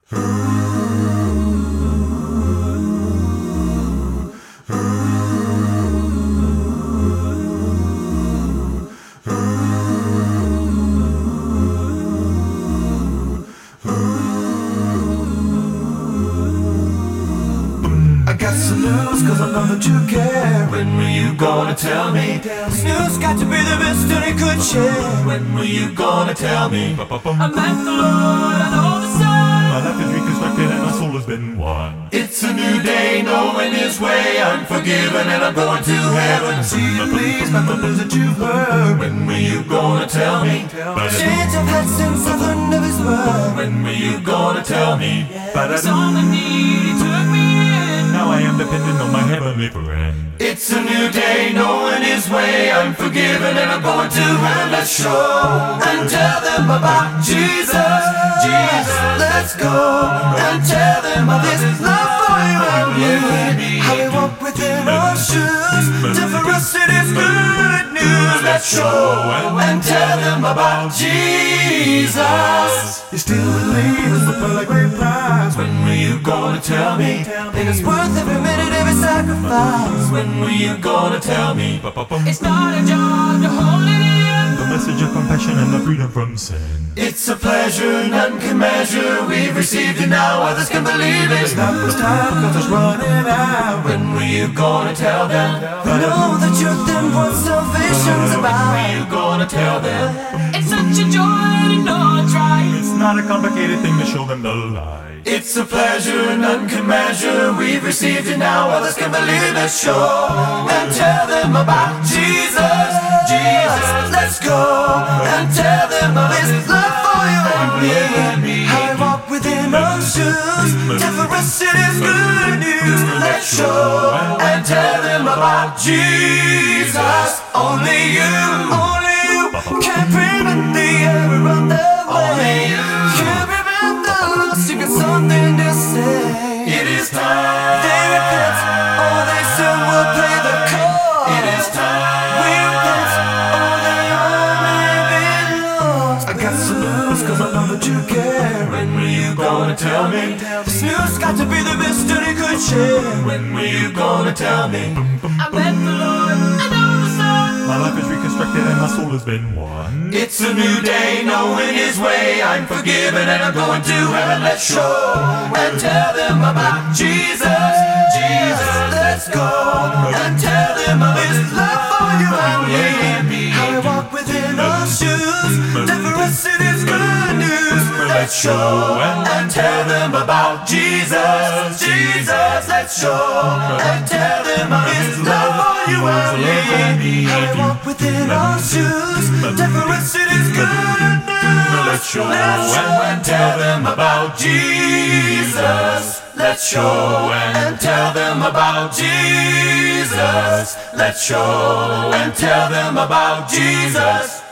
I got some news, cause I know that you care. When were you gonna tell me? This news got to be the best that it could share. When were you gonna tell me? I met the Lord and all the sun. My life is reconstructed and my soul has been won. It's a new day, knowing His way. I'm forgiven and I'm going to heaven. See you please, by the news that you've heard. When were you gonna tell me? The change I've had since I've learned of His word. When were you gonna tell me? It's all I need, He took me in. Now I am dependent on my heavenly friend. It's a new day, knowing His way. I'm forgiven and I'm going to heaven. Let's show and tell them about Jesus. Jesus, let's go and tell them of His love for you and me. How He walked within our shoes. To for us it is good news. Let's show and tell them about Jesus. You still believe it's the pearl of great prize. When were you gonna tell me? Think it's worth every minute, every sacrifice. When were you gonna tell me? It's not a job to hold it in. The message of compassion and the freedom from sin. It's a pleasure none can measure. We've received it now, others can believe it. It's not much time, cause it's running out. When were you gonna tell them? We know the truth and what salvation's about. When were you gonna tell them? It's such a joy to know it's right. It's not a complicated thing to show them the light. It's a pleasure none can measure. We've received it now, others can believe it. Let's show and tell them about Jesus. Jesus, let's go and tell them of His love for you and me. How He walked within our shoes. For us it is good news. Let's show and tell them about Jesus. Only you can prevent the error on the way. Can't prevent the loss. You got something to say. It is time. They repent, or they soon will play the call. It is time. We repent, or they all may be lost. I got some news, cause I know that you care. When were you gonna tell me? This news got to be the best that it could share. When were you gonna tell me? I met the Lord and all the sun. My life is reconstructed and my soul has been won. It's a new day, knowing His way. I'm forgiven and I'm going to heaven. Let's show and tell them about Jesus. Jesus, let's go and tell them of His love for you and me. How He walked within our shoes. For us it is good news. Let's show and tell them about Jesus. Jesus, let's show and tell them of His love for you and me. How He walked within our shoes. For us it is good news. Let's show and tell them about Jesus. Let's show and tell them about Jesus. Let's show and tell them about Jesus.